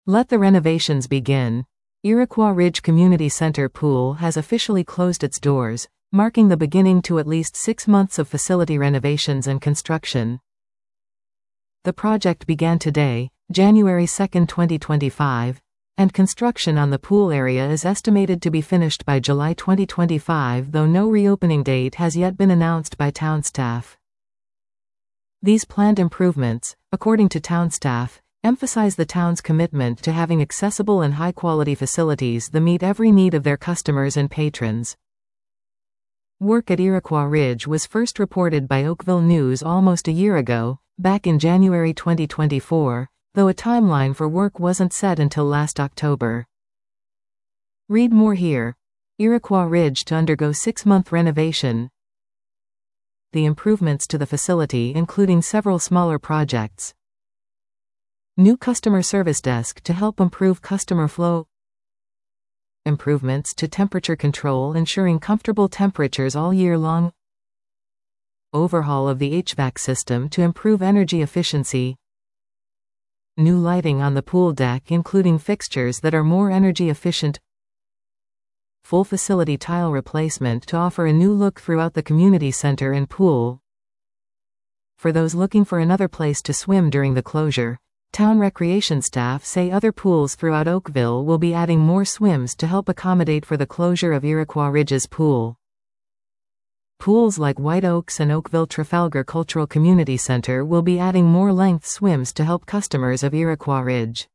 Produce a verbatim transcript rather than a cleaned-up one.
Let the renovations begin. Iroquois Ridge Community Center Pool has officially closed its doors, marking the beginning to at least six months of facility renovations and construction. The project began today, January second, twenty twenty-five, and construction on the pool area is estimated to be finished by July twenty twenty-five, though no reopening date has yet been announced by town staff. These planned improvements, according to town staff, emphasize the town's commitment to having accessible and high-quality facilities that meet every need of their customers and patrons. Work at Iroquois Ridge was first reported by Oakville News almost a year ago, back in January twenty twenty-four, though a timeline for work wasn't set until last October. Read more here. Iroquois Ridge to undergo six-month renovation. The improvements to the facility including several smaller projects. New customer service desk to help improve customer flow. Improvements to temperature control ensuring comfortable temperatures all year long. Overhaul of the H V A C system to improve energy efficiency. New lighting on the pool deck including fixtures that are more energy efficient. Full facility tile replacement to offer a new look throughout the community center and pool. For those looking for another place to swim during the closure, town recreation staff say other pools throughout Oakville will be adding more swims to help accommodate for the closure of Iroquois Ridge's pool. Pools like White Oaks and Oakville Trafalgar Cultural Community Center will be adding more length swims to help customers of Iroquois Ridge.